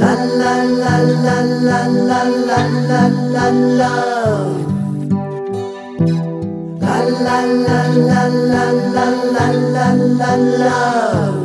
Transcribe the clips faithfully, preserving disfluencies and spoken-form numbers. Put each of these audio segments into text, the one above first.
La la la la la la la la la love. La la la la la la la la la love.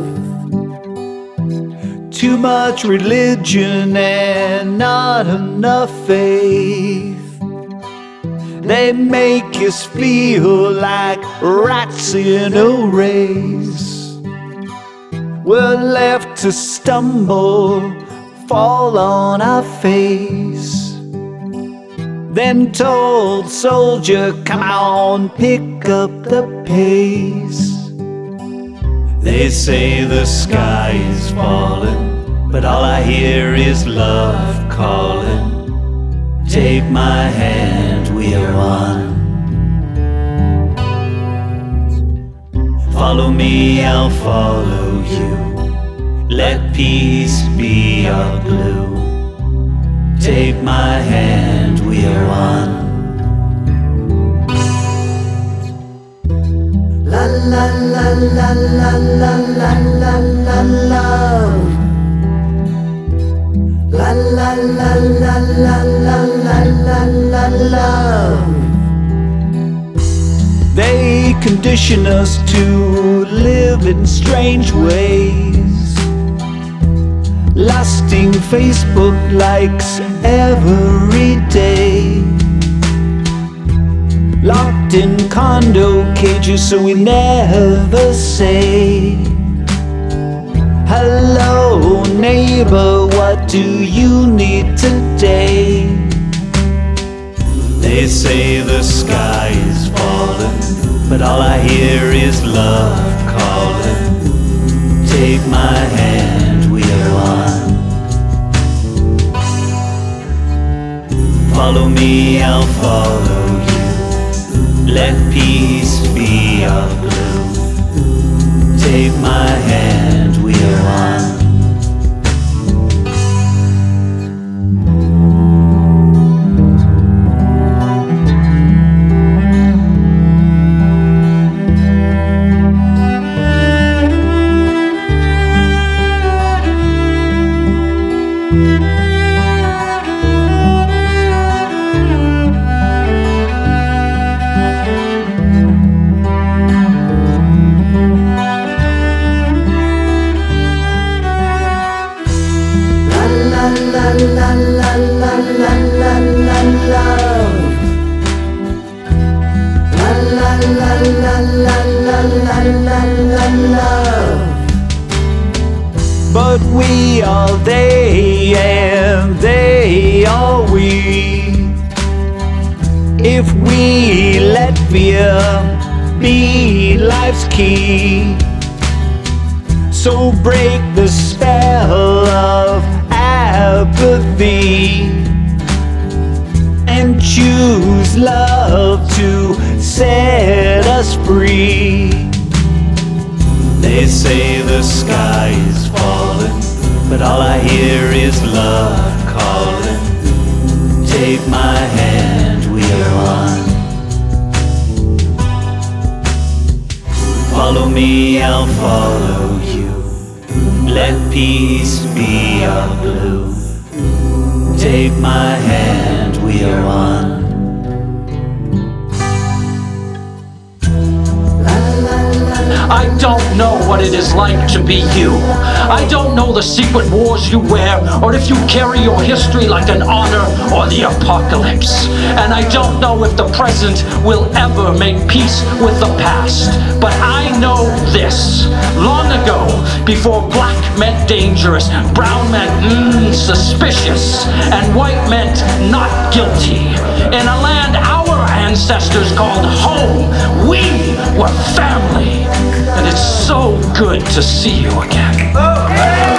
Too much religion and not enough faith. They make us feel like rats in a race. We're left to stumble, fall on our face. Then told, soldier, come on, pick up the pace. They say the sky is falling, but all I hear is love calling. Take my hand, we are one. Follow me, I'll follow you. Let peace be our glue. Take my hand, we are one. La la la la la la la la la love. La la la la la la la la la love. They condition us to live in strange ways, lusting Facebook likes every day, locked in condo cages so we never say hello neighbor, what do you need today? They say the sky is falling, but all I hear is love calling. Take my hand, we are one. Follow me, I'll follow you. Let peace be our glue. Take my hand, we are one. La la la la la la la love. La la la la la la la la la love. But we are they and they are we. If we let fear be life's key, so break the spell of apathy and choose love to set us free. They say the sky is falling, but all I hear is love calling. Take my hand, we are one. Follow me, I'll follow you. Let peace be our glue. Take my hand, we are one. I don't know what it is like to be you. I don't know the secret wars you wear, or if you carry your history like an honor or the apocalypse. And I don't know if the present will ever make peace with the past. But I know this. Long ago, before black meant dangerous, brown meant mm, suspicious, and white meant not guilty, in a land our ancestors called home, we were family. And it's so good to see you again.